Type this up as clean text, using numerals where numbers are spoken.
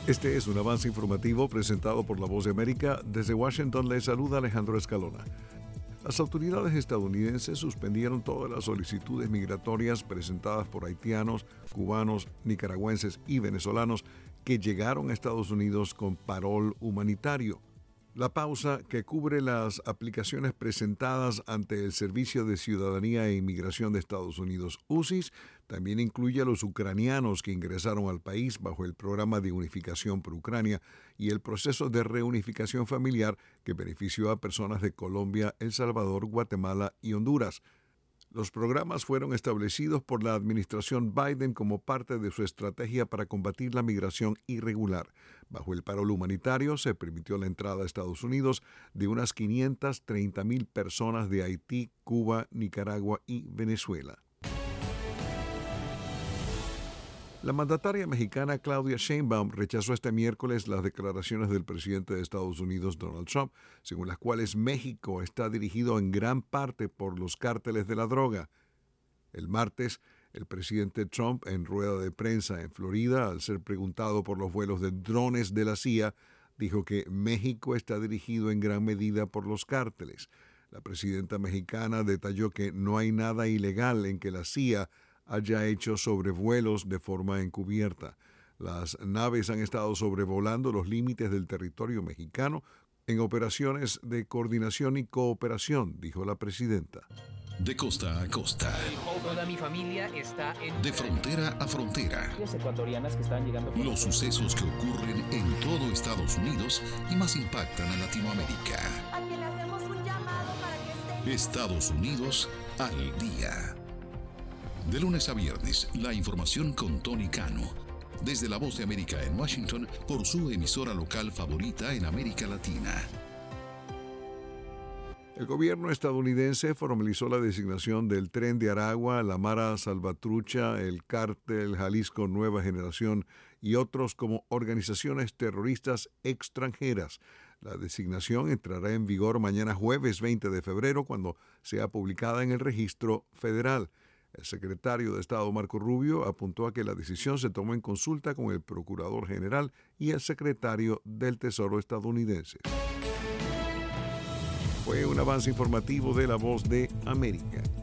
Este es un avance informativo presentado por La Voz de América. Desde Washington les saluda Alejandro Escalona. Las autoridades estadounidenses suspendieron todas las solicitudes migratorias presentadas por haitianos, cubanos, nicaragüenses y venezolanos que llegaron a Estados Unidos con parol humanitario. La pausa, que cubre las aplicaciones presentadas ante el Servicio de Ciudadanía e Inmigración de Estados Unidos, USIS, también incluye a los ucranianos que ingresaron al país bajo el programa de unificación por Ucrania y el proceso de reunificación familiar que benefició a personas de Colombia, El Salvador, Guatemala y Honduras. Los programas fueron establecidos por la administración Biden como parte de su estrategia para combatir la migración irregular. Bajo el parol humanitario se permitió la entrada a Estados Unidos de unas 530,000 personas de Haití, Cuba, Nicaragua y Venezuela. La mandataria mexicana Claudia Sheinbaum rechazó este miércoles las declaraciones del presidente de Estados Unidos, Donald Trump, según las cuales México está dirigido en gran parte por los cárteles de la droga. El martes, el presidente Trump, en rueda de prensa en Florida, al ser preguntado por los vuelos de drones de la CIA, dijo que México está dirigido en gran medida por los cárteles. La presidenta mexicana detalló que no hay nada ilegal en que la CIA haya hecho sobrevuelos de forma encubierta. Las naves han estado sobrevolando los límites del territorio mexicano en operaciones de coordinación y cooperación, dijo la presidenta. De costa a costa. Toda mi familia está en... De frontera a frontera. Las ecuatorianas que están llegando... Los sucesos que ocurren en todo Estados Unidos y más impactan a Latinoamérica. A quien le hacemos un llamado para que esté... Estados Unidos al día. De lunes a viernes, la información con Tony Cano. Desde La Voz de América en Washington, por su emisora local favorita en América Latina. El gobierno estadounidense formalizó la designación del Tren de Aragua, la Mara Salvatrucha, el Cártel Jalisco Nueva Generación y otros como organizaciones terroristas extranjeras. La designación entrará en vigor mañana jueves 20 de febrero cuando sea publicada en el registro federal. El secretario de Estado Marco Rubio apuntó a que la decisión se tomó en consulta con el Procurador General y el secretario del Tesoro estadounidense. Fue un avance informativo de La Voz de América.